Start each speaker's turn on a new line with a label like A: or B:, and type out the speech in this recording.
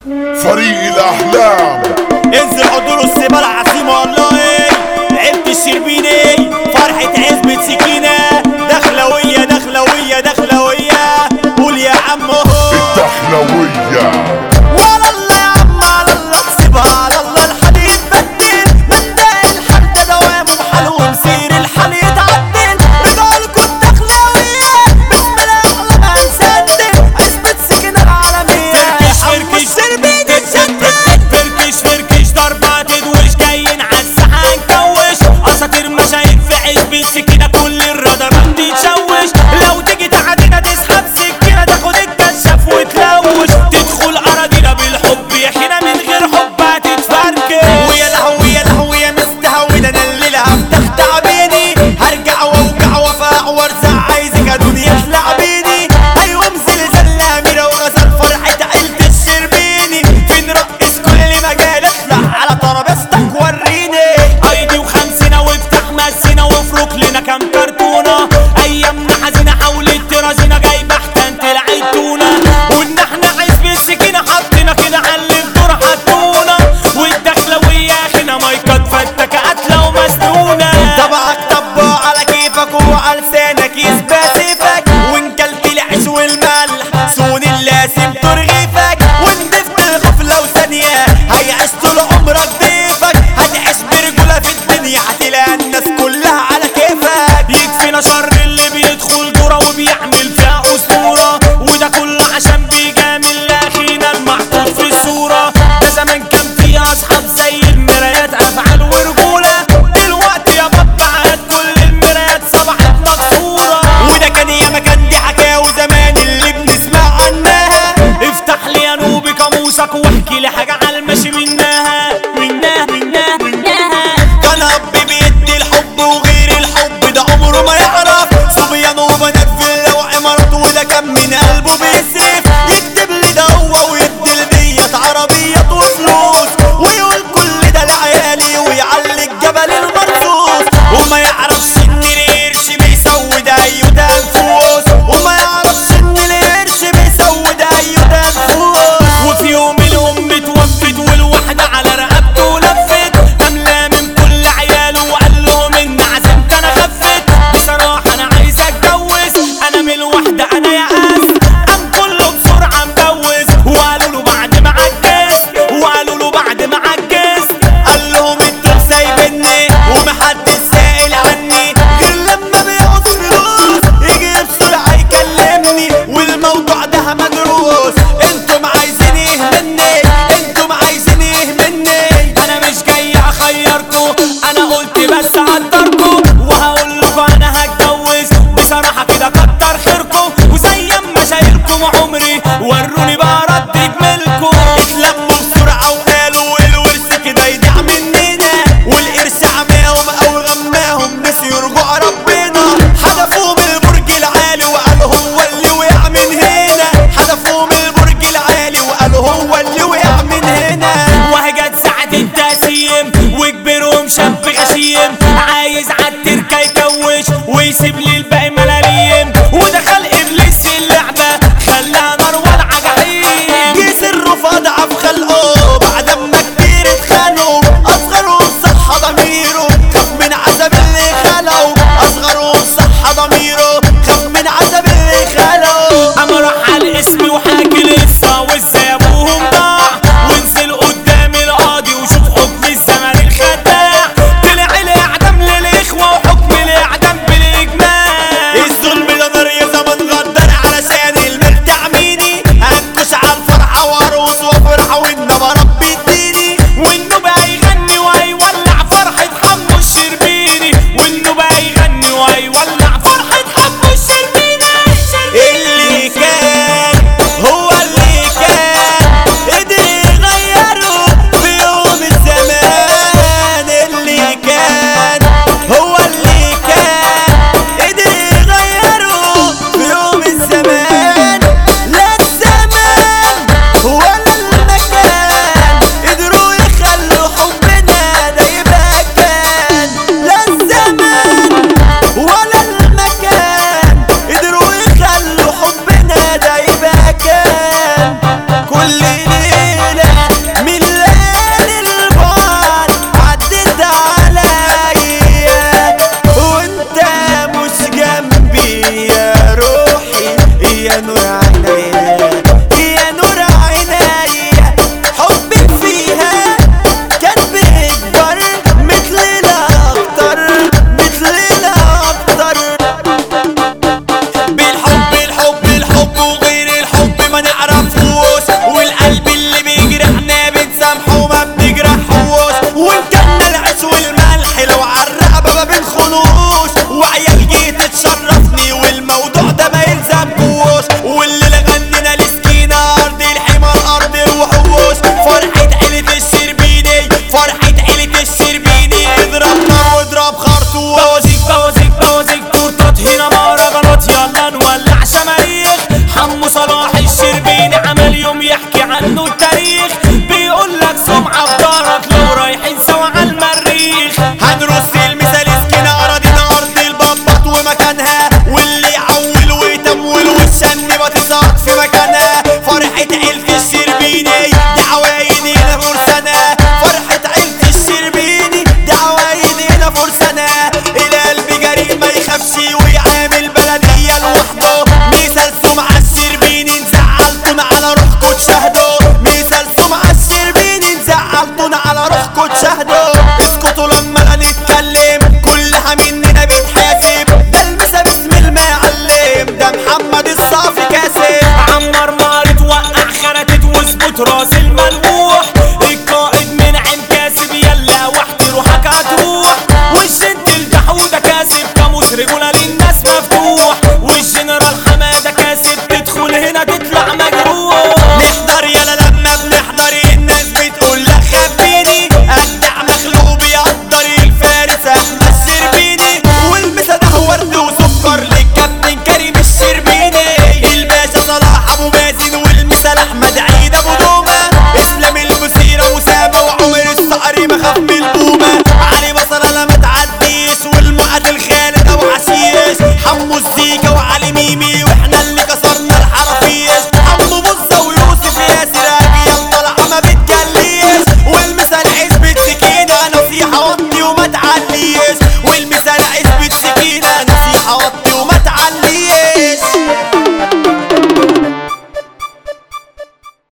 A: فريق الأحلام.
B: انزل حضور السبال عاصمة والله عبت الشربيني فرحة عزبة سكينة دخلوية دخلوية دخلوية قول يا عم اهو
A: الدخلوية.
B: ولا الله يا عم على الله احسبها على الله الحال يتبدل من ده الحال ده دوام وحال ومسير الحال يتعدل رجالكوا الدخلوية بسم الله احلى ما نسدل عزبة سكينة العالمية عم الشربيني اتشدد فركش المنبوح. القائد منعم كاسب يلا وحدي روحك هتروح. والجد الجحودة كاسب كاموس رجولة للناس مفتوح. والجنرال حمادة كاسب تدخل هنا تطلع مجروح. نحضر يلا لما بنحضر الناس بتقول لا خبيني. أجدع مخلوق بيقدر الفارس أحمد الشربيني. والمسا ده ورد وسكر للكابتن كريم الشربيني. الباشا صلاح أبو مازن والمسا لأحمد عيد أبو دومة. إسلام المسيرة وسامة وعمر الصقري مخاف من البومة. علي بصرة لا ما تعديش والمقاتل خالد أبو عشيش. حمو الزيكا وعلي ميمي واحنا اللي كسرنا الحرافيش. عمو بوزة ويوسف ياسر أجيال طالعة ما بتجليش. والمسا الحزب السكينة نصيحة